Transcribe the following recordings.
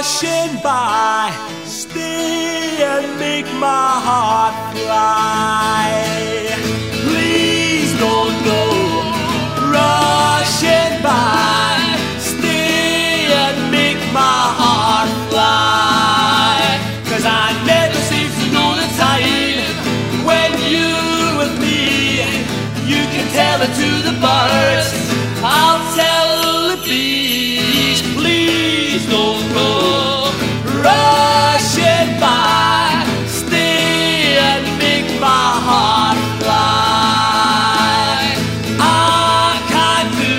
rushing by. Stay and make my heart fly. Please don't go rushing by. Stay and make my heart fly. 'Cause I never seem to know the time when you're with me. You can tell it to the birds, I'll tell the bees. Please don't go rushing by. Stay and make my heart fly. I can't do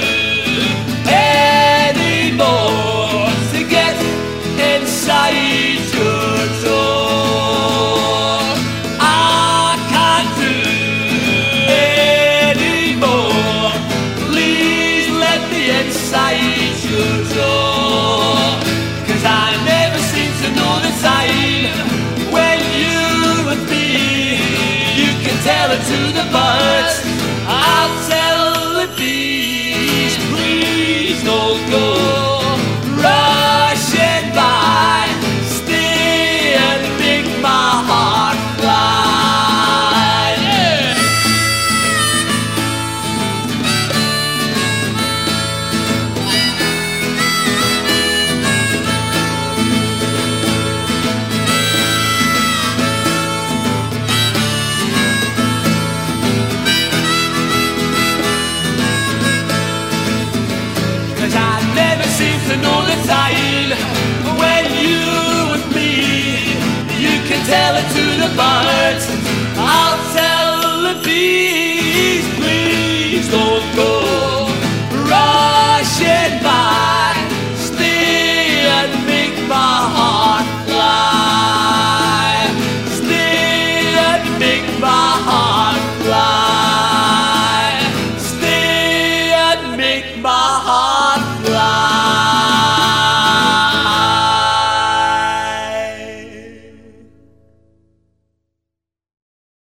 any more to get inside your door. I can't do any more. Please let me inside your door. 'Cause I never seem to know the time when you're with me. You can tell it to the birds, I'll tell the bees. Please don't go